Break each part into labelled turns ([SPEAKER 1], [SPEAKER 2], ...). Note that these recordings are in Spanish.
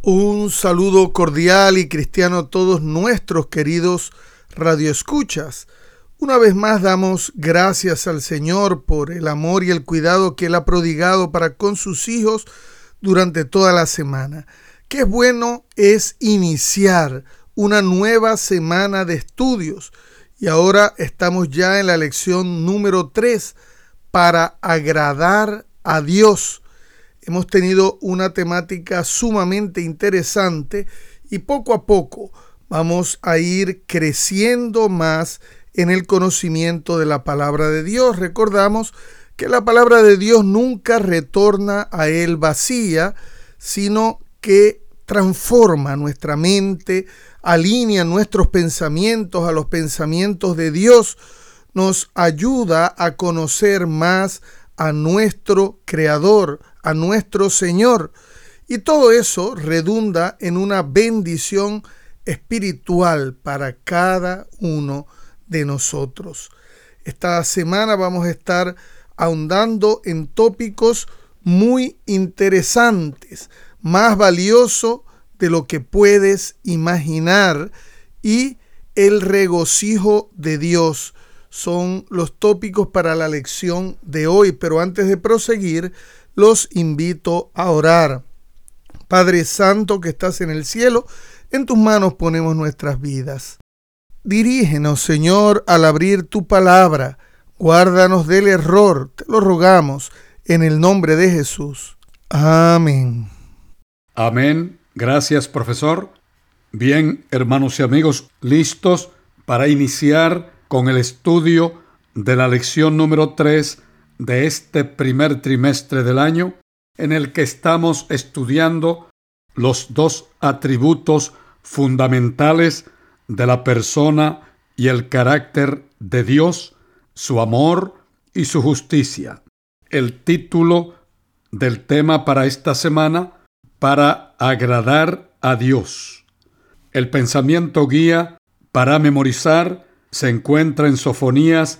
[SPEAKER 1] Un saludo cordial y cristiano a todos nuestros queridos radioescuchas. Una vez más damos gracias al Señor por el amor y el cuidado que Él ha prodigado para con sus hijos durante toda la semana. Qué bueno es iniciar una nueva semana de estudios. Y ahora estamos ya en la lección número 3, para agradar a Dios. Hemos tenido una temática sumamente interesante y poco a poco vamos a ir creciendo más en el conocimiento de la palabra de Dios. Recordamos que la palabra de Dios nunca retorna a Él vacía, sino que transforma nuestra mente, alinea nuestros pensamientos a los pensamientos de Dios, nos ayuda a conocer más a nuestro Creador, a nuestro Señor. Y todo eso redunda en una bendición espiritual para cada uno de nosotros. Esta semana vamos a estar ahondando en tópicos muy interesantes, más valioso de lo que puedes imaginar, y el regocijo de Dios son los tópicos para la lección de hoy. Pero antes de proseguir, los invito a orar. Padre Santo que estás en el cielo, en tus manos ponemos nuestras vidas. Dirígenos, Señor, al abrir tu palabra. Guárdanos del error, te lo rogamos, en el nombre de Jesús. Amén.
[SPEAKER 2] Amén. Gracias, profesor. Bien, hermanos y amigos, listos para iniciar con el estudio de la lección número 3 de este primer trimestre del año, en el que estamos estudiando los dos atributos fundamentales de la persona y el carácter de Dios, su amor y su justicia. El título del tema para esta semana: para agradar a Dios. El pensamiento guía para memorizar se encuentra en Sofonías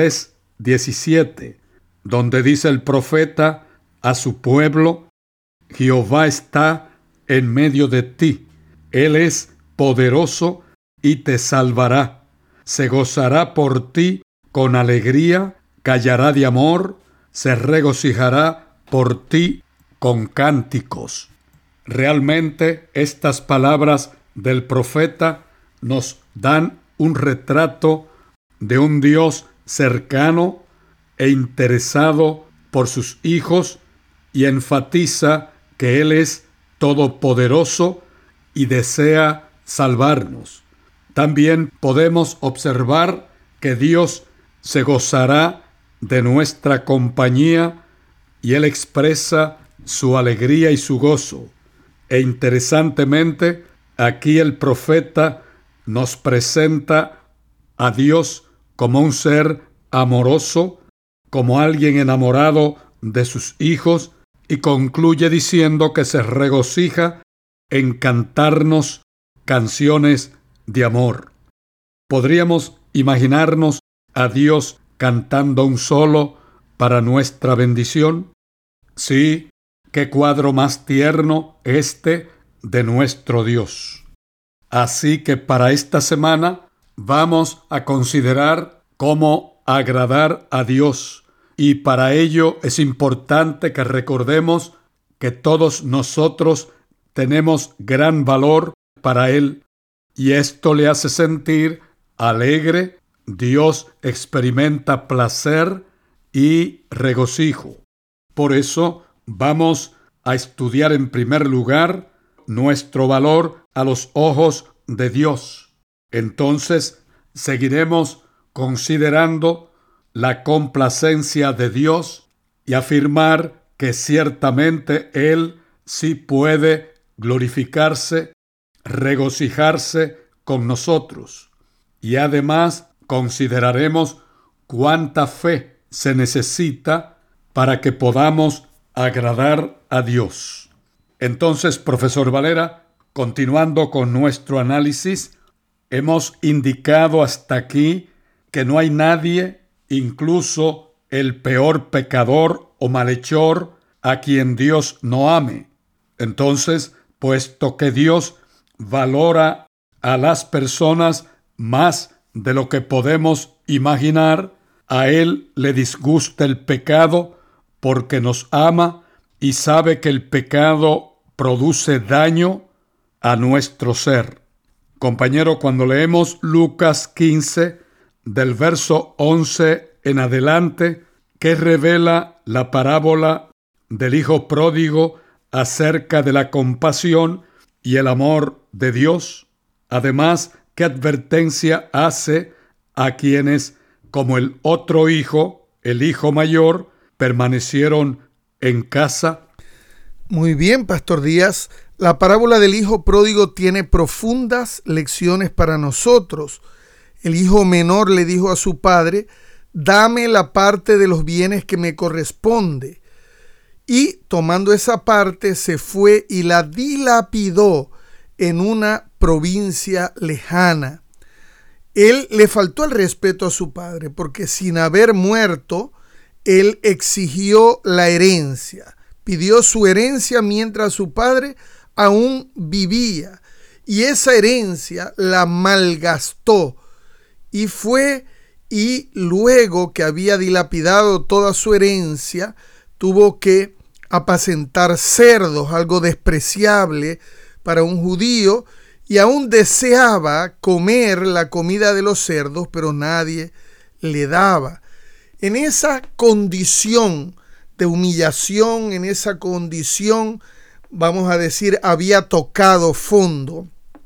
[SPEAKER 2] 3:17, donde dice el profeta a su pueblo: Jehová está en medio de ti, Él es poderoso y te salvará. Se gozará por ti con alegría, callará de amor, se regocijará por ti con cánticos. Realmente estas palabras del profeta nos dan un retrato de un Dios cercano e interesado por sus hijos, y enfatiza que Él es todopoderoso y desea salvarnos. También podemos observar que Dios se gozará de nuestra compañía y Él expresa su alegría y su gozo. E interesantemente, aquí el profeta nos presenta a Dios como un ser amoroso, como alguien enamorado de sus hijos, y concluye diciendo que se regocija en cantarnos canciones de amor. ¿Podríamos imaginarnos a Dios cantando un solo para nuestra bendición? Sí, qué cuadro más tierno este de nuestro Dios. Así que para esta semana vamos a considerar cómo agradar a Dios, y para ello es importante que recordemos que todos nosotros tenemos gran valor para Él, y esto le hace sentir alegre. Dios experimenta placer y regocijo. Por eso vamos a estudiar en primer lugar nuestro valor a los ojos de Dios. Entonces seguiremos considerando la complacencia de Dios y afirmar que ciertamente Él sí puede glorificarse, regocijarse con nosotros. Y además consideraremos cuánta fe se necesita para que podamos agradar a Dios. Entonces, profesor Valera, continuando con nuestro análisis, hemos indicado hasta aquí que no hay nadie, incluso el peor pecador o malhechor, a quien Dios no ame. Entonces, puesto que Dios valora a las personas más de lo que podemos imaginar. A Él le disgusta el pecado porque nos ama y sabe que el pecado produce daño a nuestro ser. Compañero, cuando leemos Lucas 15, del verso 11 en adelante, que revela la parábola del hijo pródigo acerca de la compasión y el amor de Dios. Además, ¿qué advertencia hace a quienes, como el otro hijo, el hijo mayor, permanecieron en casa?
[SPEAKER 1] Muy bien, Pastor Díaz. La parábola del hijo pródigo tiene profundas lecciones para nosotros. El hijo menor le dijo a su padre: dame la parte de los bienes que me corresponde. Y tomando esa parte se fue y la dilapidó en una provincia lejana. Él le faltó el respeto a su padre porque sin haber muerto, él exigió la herencia. Pidió su herencia mientras su padre aún vivía. Y esa herencia la malgastó. Y fue y luego que había dilapidado toda su herencia, tuvo que apacentar cerdos, algo despreciable para un judío, y aún deseaba comer la comida de los cerdos, pero nadie le daba. En esa condición de humillación, en esa condición, vamos a decir, había tocado fondo.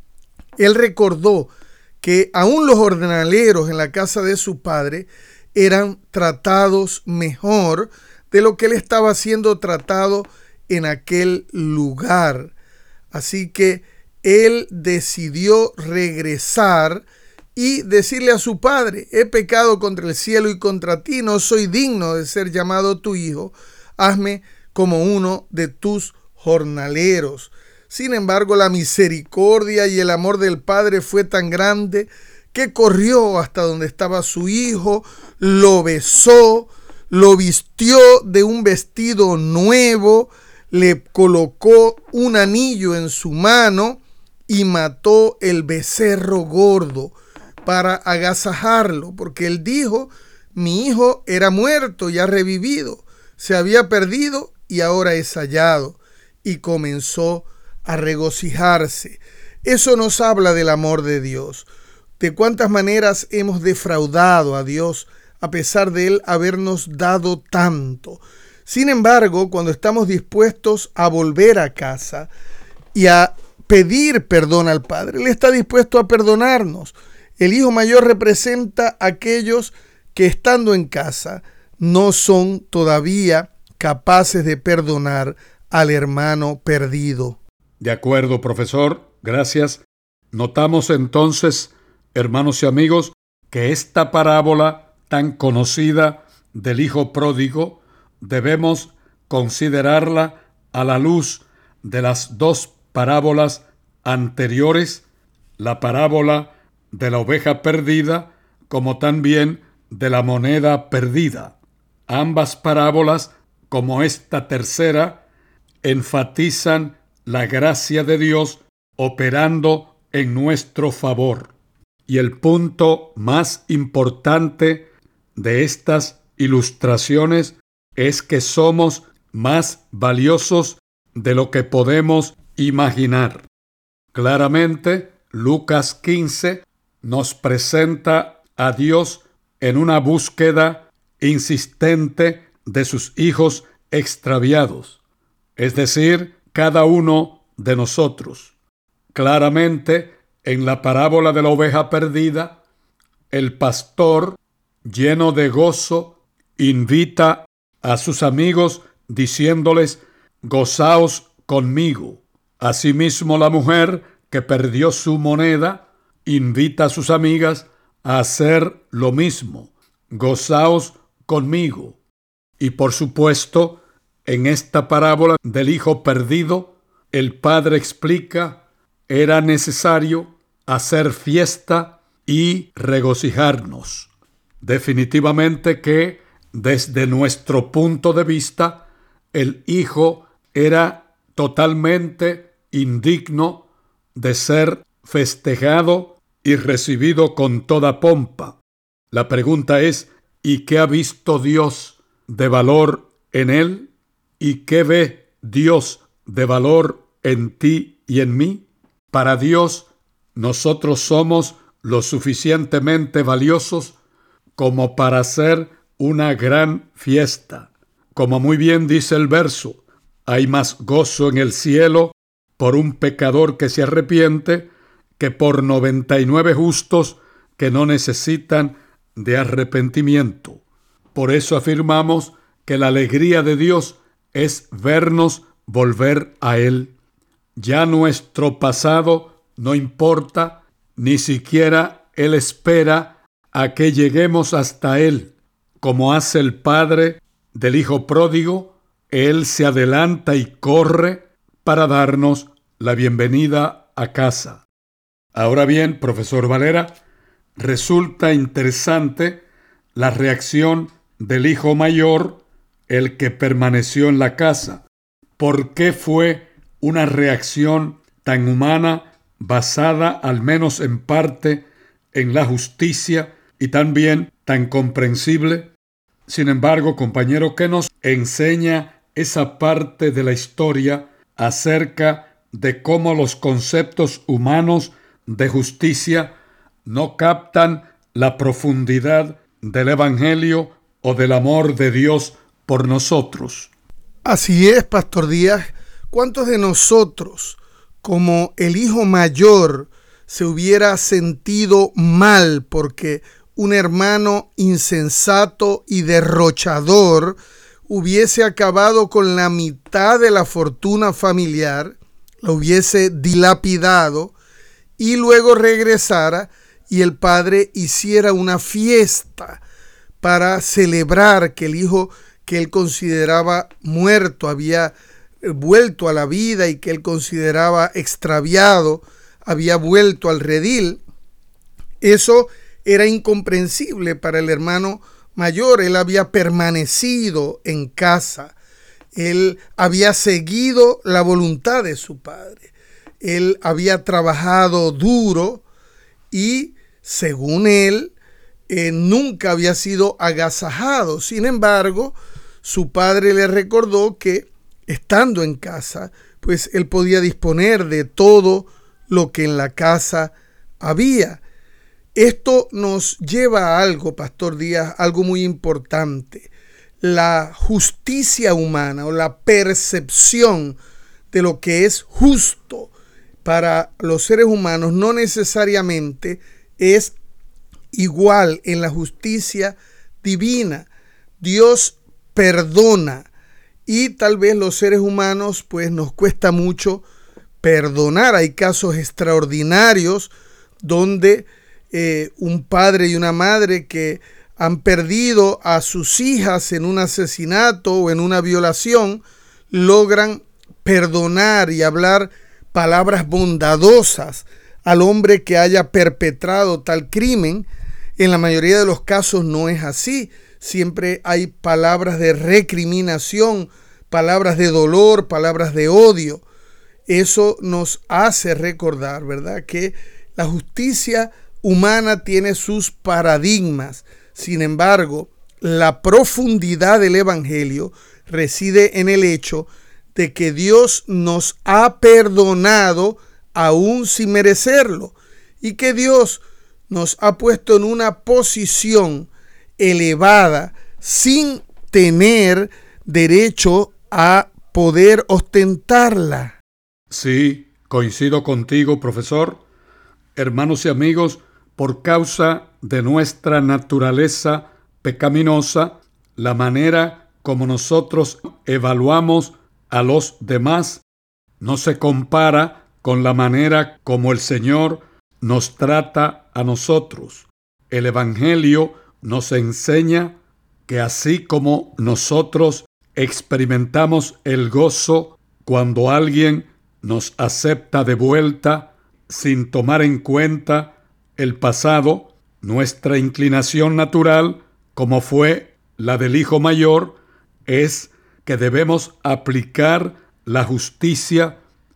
[SPEAKER 1] Él recordó que aún los jornaleros en la casa de su padre eran tratados mejor de lo que él estaba siendo tratado en aquel lugar. Así que él decidió regresar y decirle a su padre: he pecado contra el cielo y contra ti, no soy digno de ser llamado tu hijo, hazme como uno de tus jornaleros. Sin embargo, la misericordia y el amor del padre fue tan grande que corrió hasta donde estaba su hijo, lo besó, lo vistió de un vestido nuevo, le colocó un anillo en su mano y mató el becerro gordo para agasajarlo, porque él dijo: mi hijo era muerto y ha revivido, se había perdido y ahora es hallado. Y comenzó a regocijarse. Eso nos habla del amor de Dios. De cuántas maneras hemos defraudado a Dios a pesar de Él habernos dado tanto. Sin embargo, cuando estamos dispuestos a volver a casa y a pedir perdón al Padre, Él está dispuesto a perdonarnos. El hijo mayor representa a aquellos que, estando en casa, no son todavía capaces de perdonar al hermano perdido.
[SPEAKER 2] De acuerdo, profesor. Gracias. Notamos entonces, hermanos y amigos, que esta parábola tan conocida del hijo pródigo debemos considerarla a la luz de las dos parábolas anteriores, la parábola de la oveja perdida, como también de la moneda perdida. Ambas parábolas, como esta tercera, enfatizan la gracia de Dios operando en nuestro favor. Y el punto más importante de estas ilustraciones es que somos más valiosos de lo que podemos imaginar. Claramente, Lucas 15 nos presenta a Dios en una búsqueda insistente de sus hijos extraviados, es decir, cada uno de nosotros. Claramente, en la parábola de la oveja perdida, el pastor, lleno de gozo, invita a sus amigos diciéndoles: gozaos conmigo. Asimismo, la mujer que perdió su moneda invita a sus amigas a hacer lo mismo: gozaos conmigo. Y por supuesto, en esta parábola del hijo perdido, el padre explica: era necesario hacer fiesta y regocijarnos. Definitivamente que, desde nuestro punto de vista, el hijo era totalmente indigno de ser festejado y recibido con toda pompa. La pregunta es, ¿y qué ha visto Dios de valor en él? ¿Y qué ve Dios de valor en ti y en mí? Para Dios, nosotros somos lo suficientemente valiosos como para hacer una gran fiesta. Como muy bien dice el verso, hay más gozo en el cielo por un pecador que se arrepiente que por 99 justos que no necesitan de arrepentimiento. Por eso afirmamos que la alegría de Dios es vernos volver a Él. Ya nuestro pasado no importa, ni siquiera Él espera a que lleguemos hasta Él. Como hace el padre del hijo pródigo, Él se adelanta y corre para darnos la bienvenida a casa. Ahora bien, profesor Valera, resulta interesante la reacción del hijo mayor, el que permaneció en la casa. ¿Por qué fue una reacción tan humana, basada al menos en parte en la justicia y también tan comprensible? Sin embargo, compañero, ¿qué nos enseña esa parte de la historia acerca de cómo los conceptos humanos de justicia no captan la profundidad del Evangelio o del amor de Dios por nosotros?
[SPEAKER 1] Así es, Pastor Díaz. ¿Cuántos de nosotros, como el hijo mayor, se hubiera sentido mal porque un hermano insensato y derrochador hubiese acabado con la mitad de la fortuna familiar, lo hubiese dilapidado y luego regresara y el padre hiciera una fiesta para celebrar que el hijo que él consideraba muerto había vuelto a la vida y que él consideraba extraviado había vuelto al redil? Eso era incomprensible para el hermano mayor. Él había permanecido en casa. Él había seguido la voluntad de su padre. Él había trabajado duro y, según él, nunca había sido agasajado. Sin embargo, su padre le recordó que, estando en casa, pues él podía disponer de todo lo que en la casa había. Esto nos lleva a algo, Pastor Díaz, algo muy importante. La justicia humana o la percepción de lo que es justo para los seres humanos no necesariamente es igual en la justicia divina. Dios perdona y tal vez los seres humanos pues nos cuesta mucho perdonar. Hay casos extraordinarios donde un padre y una madre que han perdido a sus hijas en un asesinato o en una violación logran perdonar y hablar palabras bondadosas al hombre que haya perpetrado tal crimen. En la mayoría de los casos no es así. Siempre hay palabras de recriminación, palabras de dolor, palabras de odio. Eso nos hace recordar, ¿verdad?, que la justicia humana tiene sus paradigmas. Sin embargo, la profundidad del Evangelio reside en el hecho de que Dios nos ha perdonado aún sin merecerlo y que Dios nos ha puesto en una posición elevada sin tener derecho a poder ostentarla.
[SPEAKER 2] Sí, coincido contigo, profesor. Hermanos y amigos, por causa de nuestra naturaleza pecaminosa, la manera como nosotros evaluamos a los demás no se compara con la manera como el Señor nos trata a nosotros. El Evangelio nos enseña que así como nosotros experimentamos el gozo cuando alguien nos acepta de vuelta sin tomar en cuenta el pasado, nuestra inclinación natural, como fue la del hijo mayor, es que debemos aplicar la justicia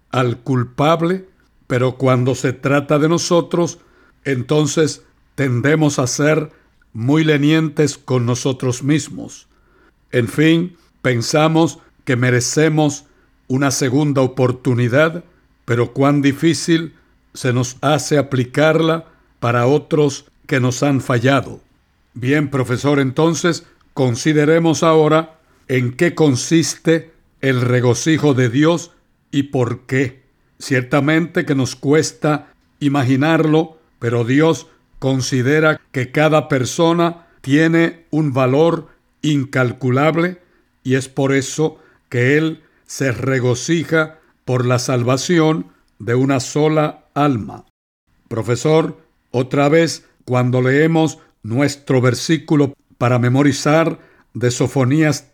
[SPEAKER 2] al culpable, pero cuando se trata de nosotros, entonces tendemos a ser muy lenientes con nosotros mismos. En fin, pensamos que merecemos una segunda oportunidad, pero cuán difícil se nos hace aplicarla para otros que nos han fallado. Bien, profesor, entonces consideremos ahora en qué consiste el regocijo de Dios y por qué. Ciertamente que nos cuesta imaginarlo, pero Dios considera que cada persona tiene un valor incalculable y es por eso que Él se regocija por la salvación de una sola alma. Profesor, otra vez, cuando leemos nuestro versículo para memorizar de Sofonías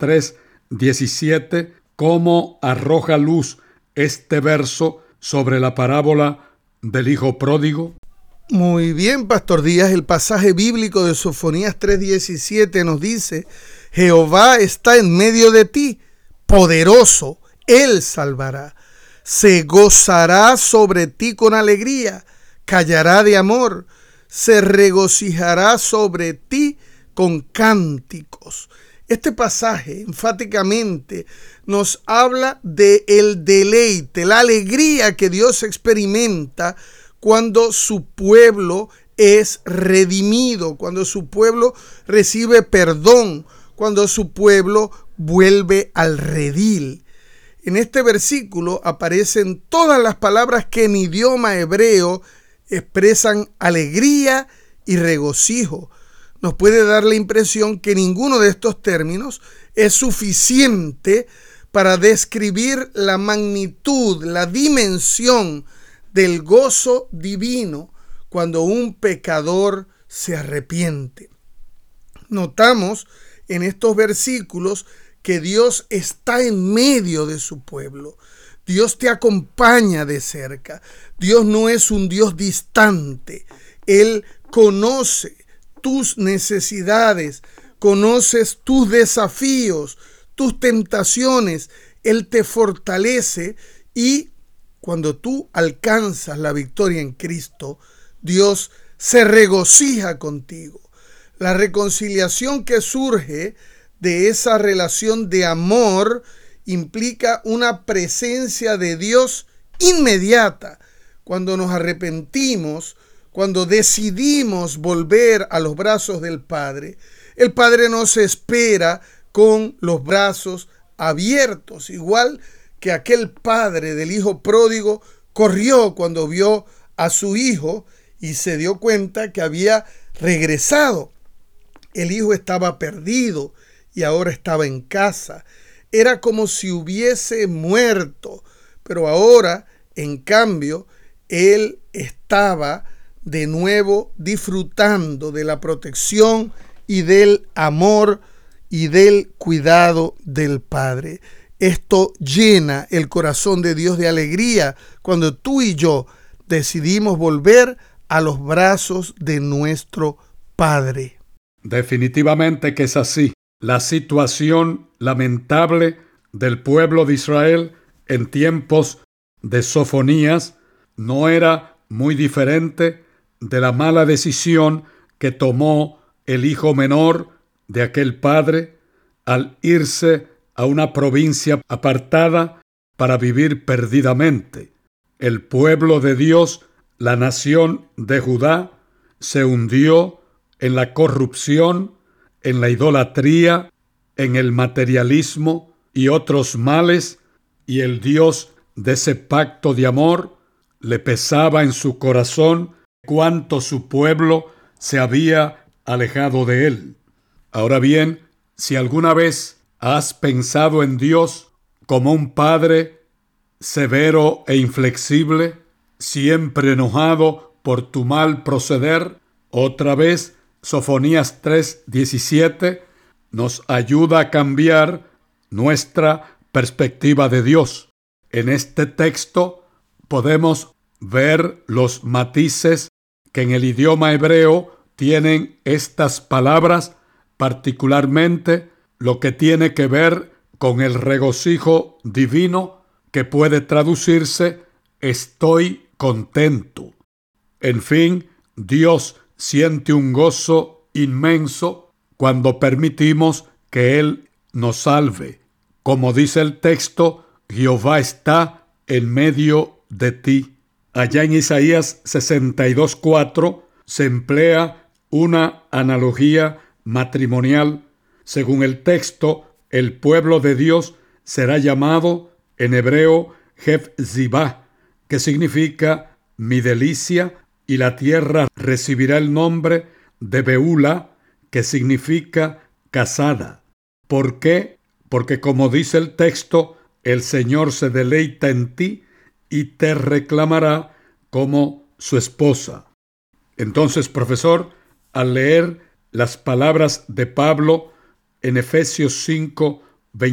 [SPEAKER 2] 3:17, ¿cómo arroja luz este verso sobre la parábola del hijo pródigo?
[SPEAKER 1] Muy bien, Pastor Díaz, el pasaje bíblico de Sofonías 3:17 nos dice: Jehová está en medio de ti, poderoso, Él salvará. Se gozará sobre ti con alegría, callará de amor, se regocijará sobre ti con cánticos. Este pasaje enfáticamente nos habla de el deleite, la alegría que Dios experimenta cuando su pueblo es redimido, cuando su pueblo recibe perdón, cuando su pueblo vuelve al redil. En este versículo aparecen todas las palabras que en idioma hebreo expresan alegría y regocijo. Nos puede dar la impresión que ninguno de estos términos es suficiente para describir la magnitud, la dimensión del gozo divino cuando un pecador se arrepiente. Notamos en estos versículos que Dios está en medio de su pueblo. Dios te acompaña de cerca. Dios no es un Dios distante. Él conoce tus necesidades, conoces tus desafíos, tus tentaciones. Él te fortalece y cuando tú alcanzas la victoria en Cristo, Dios se regocija contigo. La reconciliación que surge de esa relación de amor implica una presencia de Dios inmediata. Cuando nos arrepentimos, cuando decidimos volver a los brazos del Padre, el Padre nos espera con los brazos abiertos, igual que aquel padre del hijo pródigo corrió cuando vio a su hijo y se dio cuenta que había regresado. El hijo estaba perdido y ahora estaba en casa. Era como si hubiese muerto, pero ahora, en cambio, él estaba de nuevo disfrutando de la protección y del amor y del cuidado del Padre. Esto llena el corazón de Dios de alegría cuando tú y yo decidimos volver a los brazos de nuestro Padre.
[SPEAKER 2] Definitivamente que es así. La situación lamentable del pueblo de Israel en tiempos de Sofonías no era muy diferente de la mala decisión que tomó el hijo menor de aquel padre al irse a una provincia apartada para vivir perdidamente. El pueblo de Dios, la nación de Judá, se hundió en la corrupción, en la idolatría, en el materialismo y otros males, y el Dios de ese pacto de amor le pesaba en su corazón cuánto su pueblo se había alejado de él. Ahora bien, si alguna vez has pensado en Dios como un padre severo e inflexible, siempre enojado por tu mal proceder, otra vez Sofonías 3:17 nos ayuda a cambiar nuestra perspectiva de Dios. En este texto podemos ver los matices que en el idioma hebreo tienen estas palabras, particularmente lo que tiene que ver con el regocijo divino que puede traducirse estoy contento. En fin, Dios siente un gozo inmenso cuando permitimos que Él nos salve. Como dice el texto, Jehová está en medio de ti. Allá en Isaías 62:4 se emplea una analogía matrimonial. Según el texto, el pueblo de Dios será llamado en hebreo Hefzibah, que significa mi delicia, y la tierra recibirá el nombre de Beula, que significa casada. ¿Por qué? Porque como dice el texto, el Señor se deleita en ti y te reclamará como su esposa. Entonces, profesor, al leer las palabras de Pablo en Efesios 5,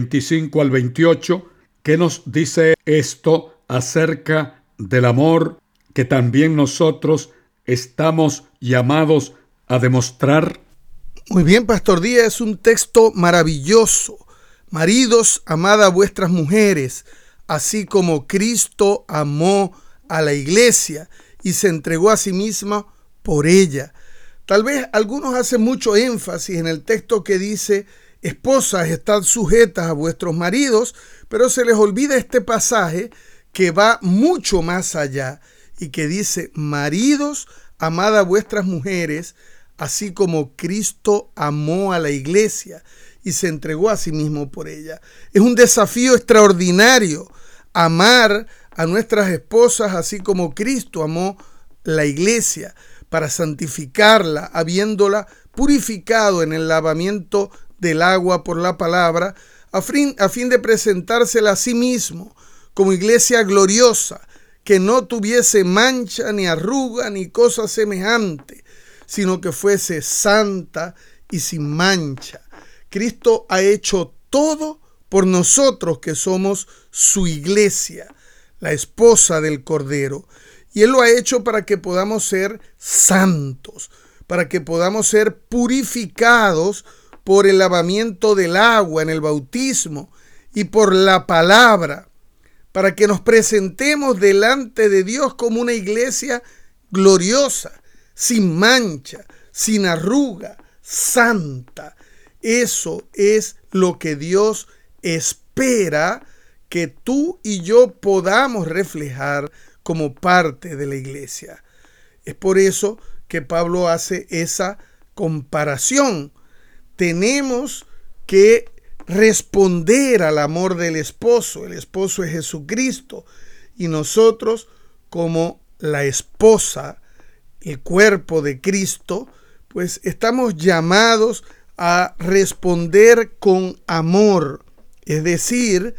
[SPEAKER 2] 25 al 28, ¿qué nos dice esto acerca del amor que también nosotros estamos llamados a demostrar?
[SPEAKER 1] Muy bien, Pastor Díaz, es un texto maravilloso. Maridos, amad a vuestras mujeres, así como Cristo amó a la iglesia y se entregó a sí mismo por ella. Tal vez algunos hacen mucho énfasis en el texto que dice: esposas, estad sujetas a vuestros maridos, pero se les olvida este pasaje que va mucho más allá y que dice: maridos, amad a vuestras mujeres, así como Cristo amó a la iglesia y se entregó a sí mismo por ella. Es un desafío extraordinario amar a nuestras esposas así como Cristo amó la iglesia, para santificarla, habiéndola purificado en el lavamiento del agua por la palabra, a fin de presentársela a sí mismo como iglesia gloriosa, que no tuviese mancha, ni arruga, ni cosa semejante, sino que fuese santa y sin mancha. Cristo ha hecho todo por nosotros, que somos su iglesia, la esposa del Cordero. Y Él lo ha hecho para que podamos ser santos, para que podamos ser purificados por el lavamiento del agua en el bautismo y por la palabra, para que nos presentemos delante de Dios como una iglesia gloriosa, sin mancha, sin arruga, santa. Eso es lo que Dios espera que tú y yo podamos reflejar como parte de la iglesia. Es por eso que Pablo hace esa comparación. Tenemos que responder al amor del esposo. El esposo es Jesucristo y nosotros, como la esposa, el cuerpo de Cristo, pues estamos llamados a responder con amor, es decir,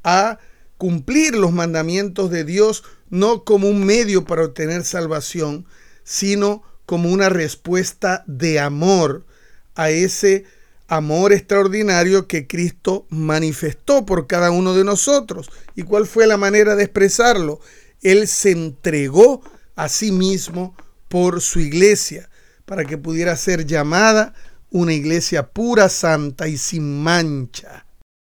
[SPEAKER 1] a cumplir los mandamientos de Dios, no como un medio para obtener salvación, sino como una respuesta de amor a ese amor extraordinario que Cristo manifestó por cada uno de nosotros. ¿Y cuál fue la manera de expresarlo? Él se entregó a sí mismo por su iglesia, para que pudiera ser llamada una iglesia pura, santa y sin mancha.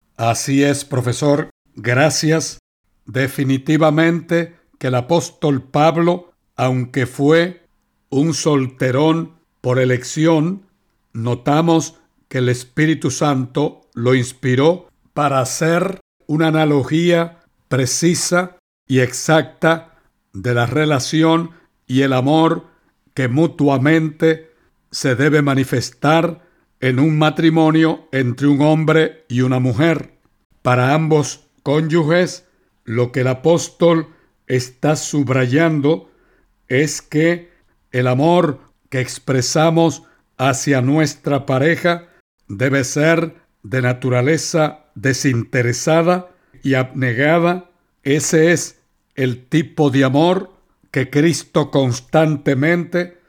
[SPEAKER 2] Así es, profesor. Gracias. Definitivamente que el apóstol Pablo, aunque fue un solterón por elección, notamos que el Espíritu Santo lo inspiró para hacer una analogía precisa y exacta de la relación y el amor que mutuamente se debe manifestar en un matrimonio entre un hombre y una mujer. Para ambos cónyuges, lo que el apóstol está subrayando es que el amor que expresamos hacia nuestra pareja debe ser de naturaleza desinteresada y abnegada. Ese es el tipo de amor que Cristo constantemente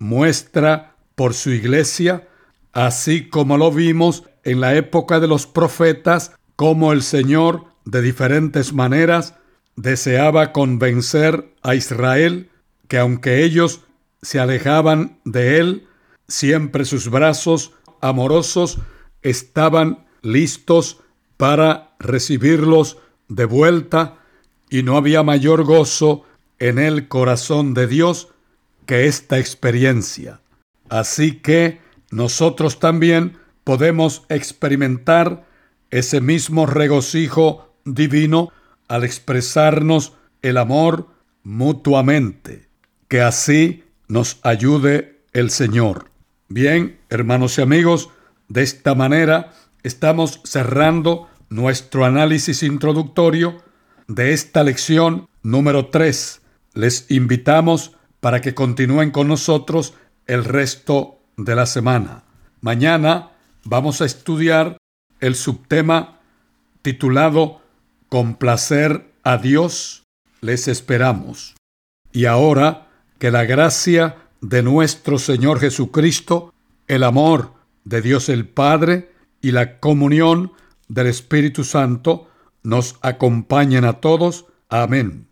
[SPEAKER 2] muestra por su iglesia, así como lo vimos en la época de los profetas, como el Señor de diferentes maneras deseaba convencer a Israel que aunque ellos se alejaban de Él, siempre sus brazos amorosos estaban listos para recibirlos de vuelta y no había mayor gozo en el corazón de Dios que esta experiencia. Así que nosotros también podemos experimentar ese mismo regocijo divino al expresarnos el amor mutuamente. Que así nos ayude el Señor. Bien, hermanos y amigos, de esta manera estamos cerrando nuestro análisis introductorio de esta lección número 3. Les invitamos para que continúen con nosotros el resto de la semana. Mañana vamos a estudiar el subtema titulado Complacer a Dios. Les esperamos. Y ahora, que la gracia de nuestro Señor Jesucristo, el amor de Dios el Padre y la comunión del Espíritu Santo nos acompañen a todos. Amén.